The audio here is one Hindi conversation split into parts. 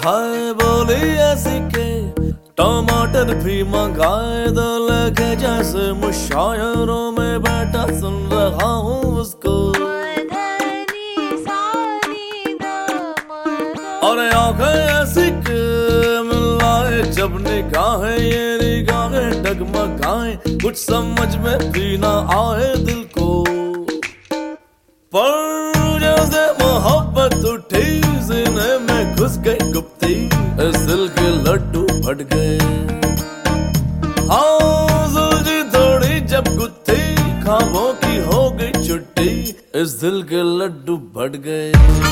हाय बोली ऐसी के टमाटर भी मंगाए दो, लगे जैसे मुशायरों में बैठा सुन रहा हूँ उसको। और आंखें ऐसी के मिलाए जब निगाहें, ये निगाहें डगमगाएं, कुछ समझ में भी ना आए दिल को। पर जैसे मोहब्बत उठी सीने में घुस गई गुप्ती, इस दिल के लड्डू फट गए। हाँ सुलझी थोड़ी जब गुत्थी, ख्वाबों की हो गई छुट्टी, इस दिल के लड्डू फट गए।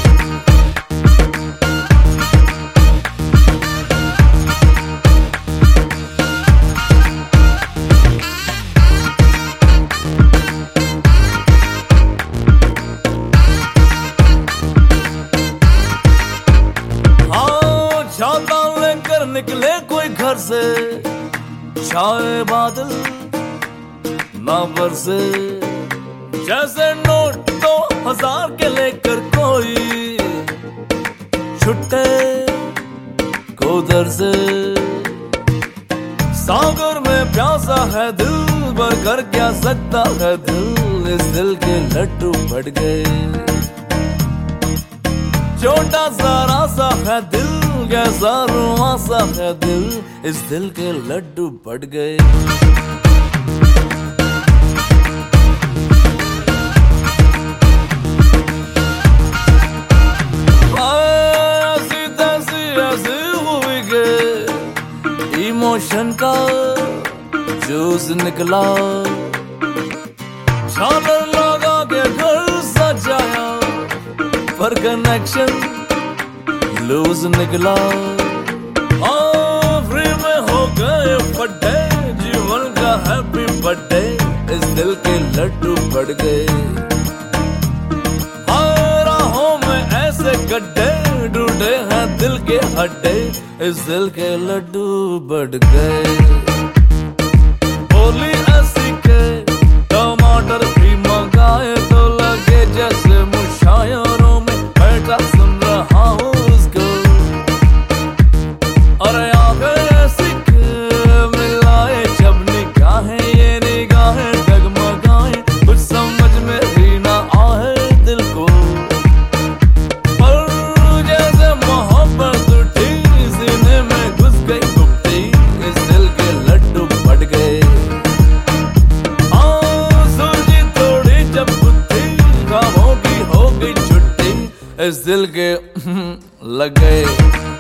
छाता लेकर निकले कोई घर से, छाए बादल ना बरसे, जैसे नोट 2000 के लेकर कोई छुट्टे को दर से। सागर में प्यासा है दिल, भर क्या सकता है दिल, इस दिल के लड्डू फट गए। छोटा सारा सा है दिल, कैसा रुआ सा है दिल, इस दिल के लड्डू फट गए। ऐसी तैसी ऐसी हुई के इमोशन का जूस निकला, झालर लगा के घर सजाया, पर कनेक्शन लूज निकला। फ्री में हो गए बर्थडे, जीवन का हैप्पी बर्थडे, इस दिल के लड्डू बढ़ गए। राहों में ऐसे गड्ढे, ढूंढे हैं दिल के हड्डे, इस दिल के लड्डू बढ़ गए। बोली ऐसी के टमाटर भी मंगाए तो, लगे जैसे मुशायरों में बैठा सुन रहा हूँ उसको। और आंखें ऐसी मिलाए जब निगाहें, ये निगाहें डगमगाएं, कुछ समझ में भी ना आए दिल को। पर जैसे मोहब्बत उठी सीने में घुस गई गुप्ती, इस दिल के लड्डू फट गए। सुलझी थोड़ी जब गुत्थी, ख्वाबों की हो गई छुट्टी, इस दिल के लग गए।